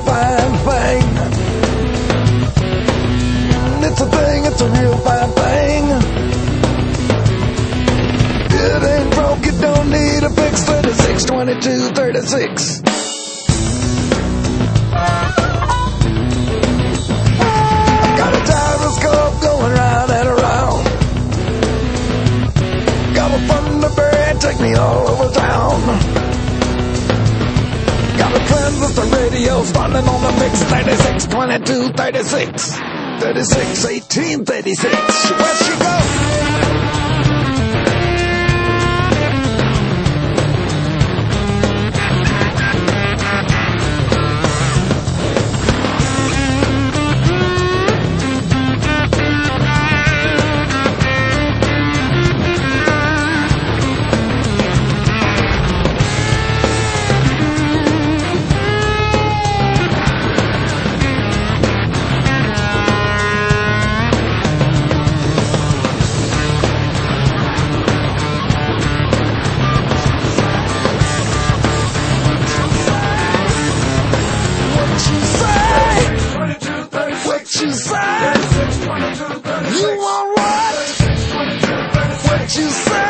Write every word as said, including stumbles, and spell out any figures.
fine thing. It's a thing, it's a real fine thing. It ain't broke, it don't need a fix. Thirty-six, twenty-two, thirty-six. Got a gyroscope going round and around. Got a Thunderbird, take me all over town. Got a transistor radio standing on the mix. Thirty-six, twenty-two, thirty-six. Thirty-six, eighteen, thirty-six. Where'd she go? What you say? You want what? What you say?